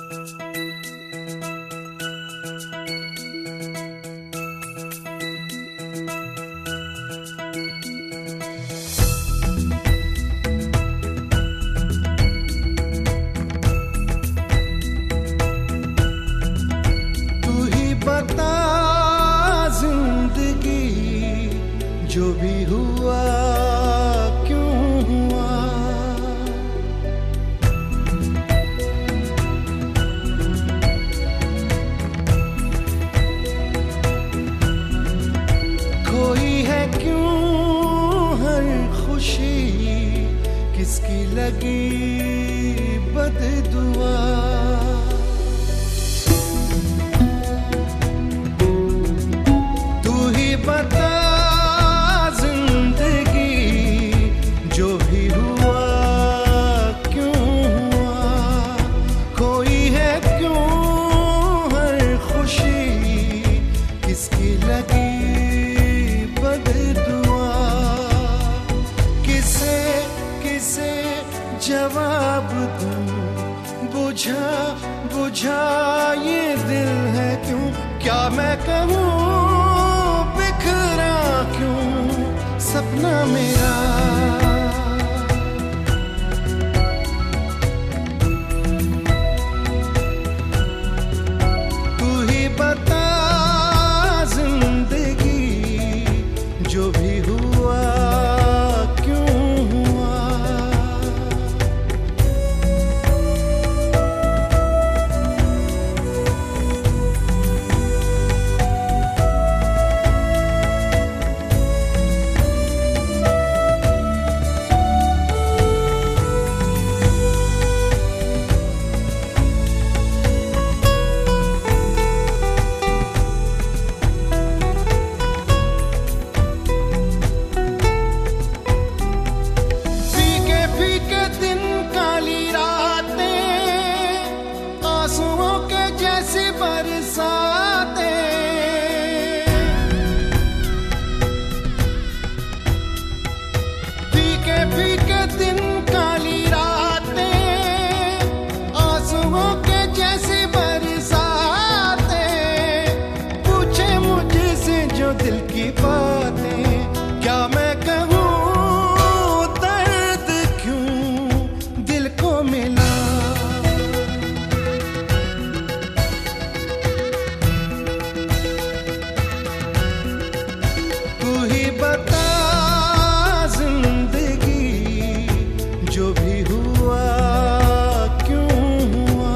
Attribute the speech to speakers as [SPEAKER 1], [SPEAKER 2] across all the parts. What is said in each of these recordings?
[SPEAKER 1] जो भी हुआ क्यों हुआ, खोई है क्यों हर खुशी, किसकी लगी बददुआ। तू ही बता जवाब दूं, बुझा बुझा ये दिल है क्यों, क्या मैं कहूँ बिखरा क्यों सपना मेरा। तू ही बता जिंदगी जो भी हुआ फीके दिन काली रातें, आंसुओं के जैसी बरसातें, पूछे मुझसे जो दिल की बातें, क्या मैं कहूँ दर्द क्यों दिल को मिला। तू ही बता जो भी हुआ क्यों हुआ।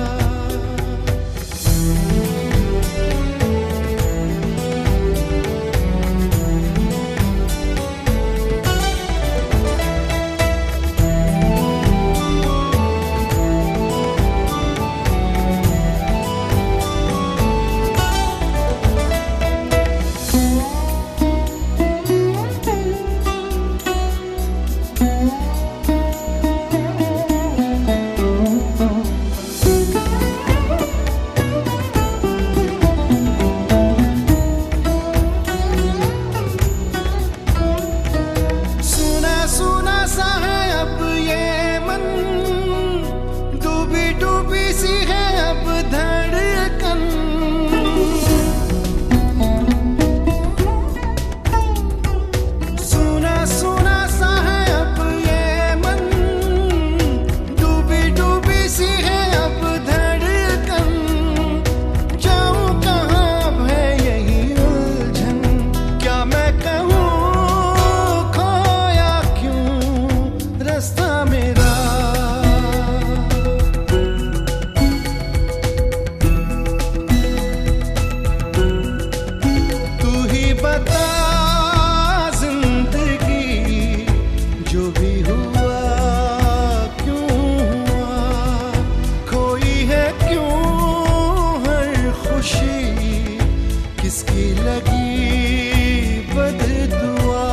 [SPEAKER 1] किसकी लगी बददुआ,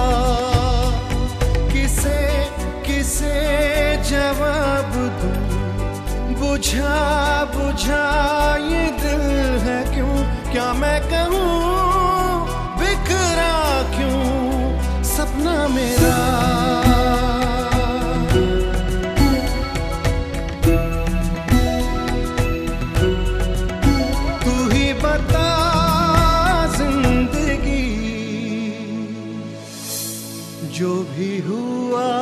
[SPEAKER 1] किसे किसे जवाब दूं, बुझा बुझा ये दिल है क्यों, क्या मैं कहूँ बिखरा क्यों सपना मेरा। जो भी हुआ